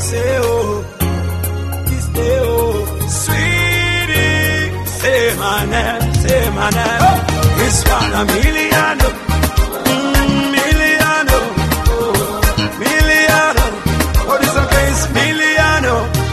say oh, sweetie, say my name, it's 1 million, million, million, what is the case, million,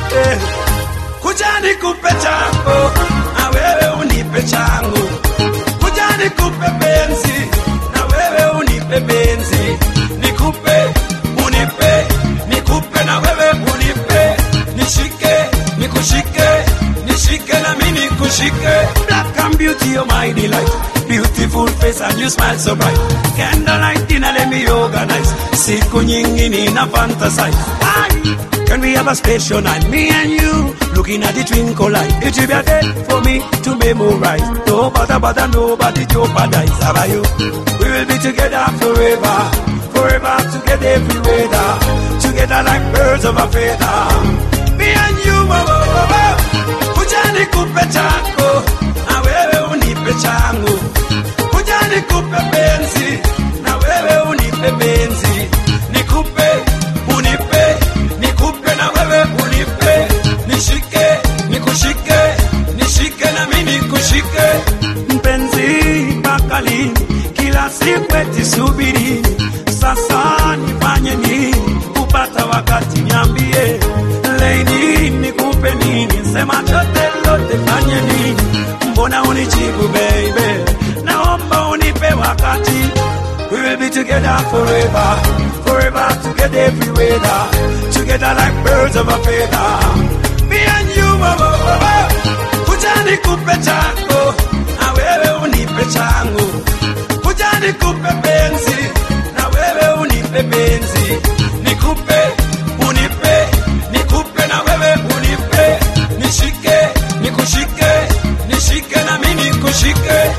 kuja nikupe changu, na wewe unipe changu, kuja nikupe benzi, na wewe unipe benzi, nikupe, unipe, nikupe na wewe unipe, nishike, nikushike, nishike na mimi nikushike. Black and beauty, you're my delight, beautiful face and you smile so bright. Candlelight dinner, let me organize, siku nyingi nina fantasize. Can we have a special night, me and you, looking at the twinkle light. It will be a day for me to memorize. No bother, nobody jeopardize. How about you? We will be together forever, forever together every weather, together like birds of a feather. Me and you, kuja nikupe changu, na wewe unipe changu, kuja nikupe benzi, na wewe unipe benzi, nikupe, unipe, nikupe na wewe unipe, nishike, nikushike, nishike na mimi nikushike. Mpenzi bakali, kila siku eti subiri, sasa nifanye nini kupata wakati, niambie lady, nikupe nini, sema chote lote fanye nini, mbona unijibu baby, naomba unipe wakati. We will be together forever, forever together every weather, together like birds of a feather. Me and you, kuja nikupe changu, na wewe unipe changu, kuja nikupe benzi, na wewe unipe benzi, nikupe, unipe, nikupe na wewe unipe, nishike, nikushike, nishike na mimi nikushike.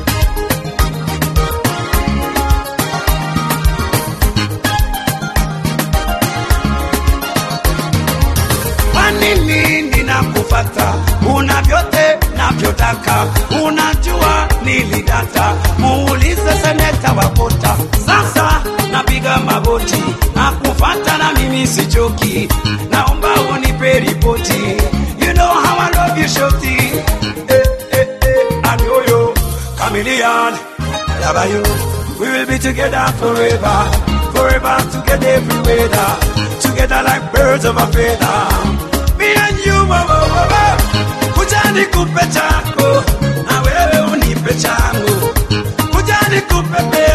Nini ninakufata, una vyote navyotaka, unajua nilidata, muulize seneta Wabota. Sasa napiga magoti, nakufata na mimi sichoki, naomba unipe ripoti. You know how I love you shorty, Adoyo, chameleon, love you. We will be together forever, forever together every weather, together like birds of a feather. Me and you, kuja nikupe changu, na wewe unipe changu, kuja nikupe